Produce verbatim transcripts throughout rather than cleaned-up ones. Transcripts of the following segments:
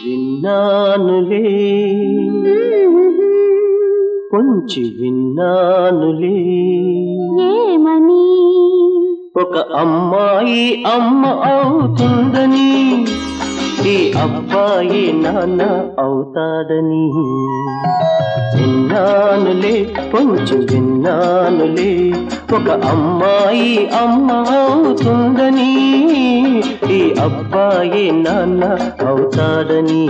విన్నానులే కొంచెం విన్నానులే ఏమని ఒక అమ్మాయి అమ్మ అవుతుందని ఈ అబ్బాయి నాన్న అవుతాడని విన్నానులే కొంచెం విన్నానులే ఒక అమ్మాయి అమ్మ అవుతుందని ఈ అబ్బాయి నాన్న అవుతాడని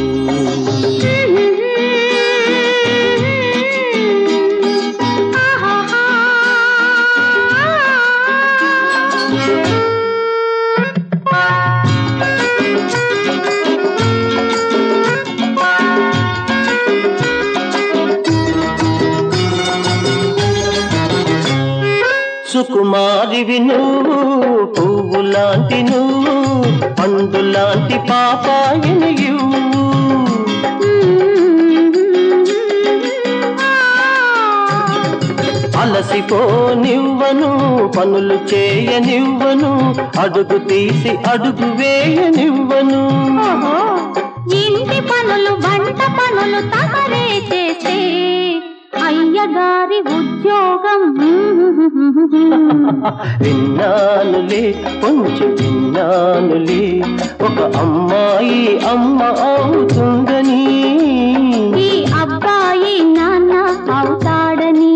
సుకుమారివి నువ్వు పువ్వు లాంటి నువ్వు పండు లాంటి పాపాయిని అలసిపోనివ్వను పనులు చేయనివ్వను అడుగు తీసి అడుగు వేయనివ్వను ఇంటి పనులు వంట పనులు తమరే చేసే అయ్యగారి ఉద్యోగం విన్నానులే కొంచెం విన్నానులే ఒక అమ్మాయి అమ్మ అవుతుందని ఈ అబ్బాయి నాన్న అవుతాడని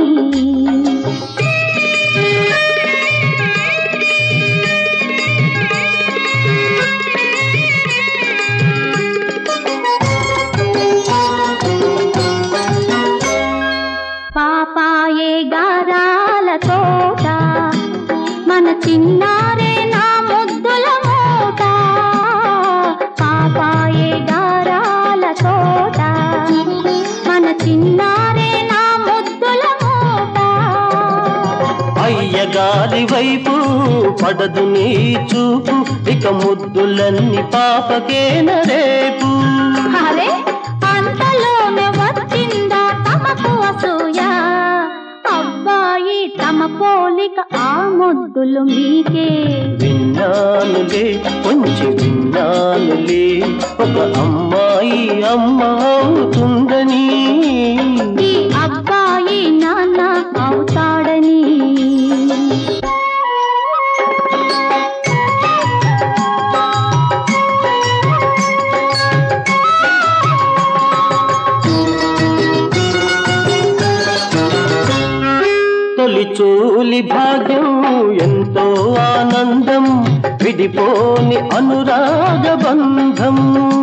పాపాయే గారాల తోట మన చిన్నారే నా ముద్దుల మూట పాపాయే గారాల తోట మన చిన్నారే నా ముద్దుల మూట అయ్యగారి వైపు పడదు నీ చూపు ఇక ముద్దులన్నీ పాపకేన రేపు అరే అంతలోనే వచ్చిందా తమకు అసూయ అబ్బాయి తమ పోలిక ఆ ముద్దులు మీకే విన్నానులే కొంచెం విన్నానులే ఒక అమ్మాయి అమ్మ అవుతుందని ఈ అబ్బాయి నాన్న అవుతాడని తొలి చూలి భాగ్యం ఎంతో ఆనందం విడిపోని అనురాగ బంధం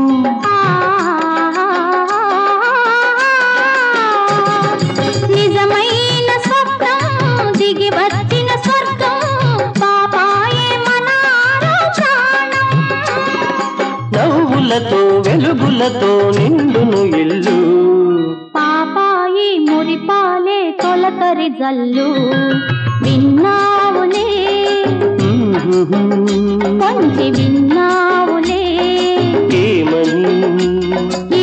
నిజమైన స్వప్నం దిగి వచ్చిన స్వర్గం పాపాయే మన ప్రాణం నవ్వులతో వెలుగులతో నిండును ఇల్లు పాపాయి మురిపాలే తొలకరి జల్లు విన్నావులే కొంచెం విన్నావులే ఏమని